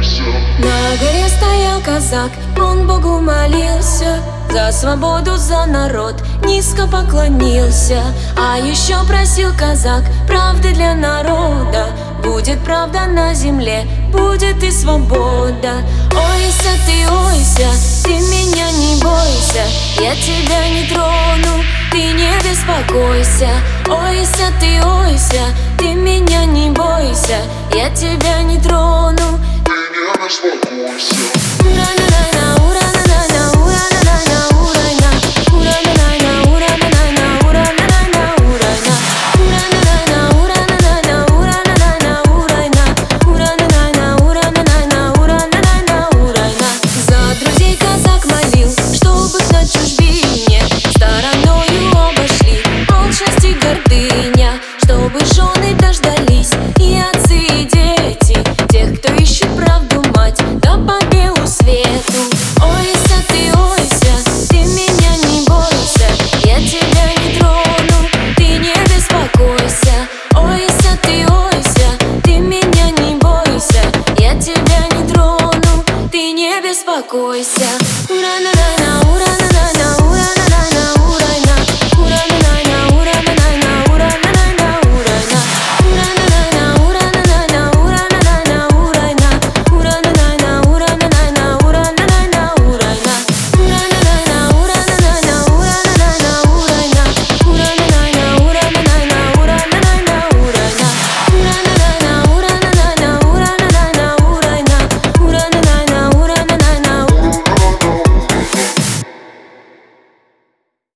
На горе стоял казак, он Богу молился за свободу, за народ, низко поклонился. А еще просил казак правды для народа. Будет правда на земле, будет и свобода. Ойся, ты меня не бойся, я тебя не трону, ты не беспокойся. Ойся, ты меня не бойся, я тебя не трону, ты не беспокойся. Чтобы жены дождались и отцы, и дети, тех, кто ищет правду, мать, да по белу свету. Ойся, ты меня не бойся, я тебя не трону, ты не беспокойся. Ойся, ты меня не бойся, я тебя не трону, ты не беспокойся. Ура-на-на-на, ура-на-на-на.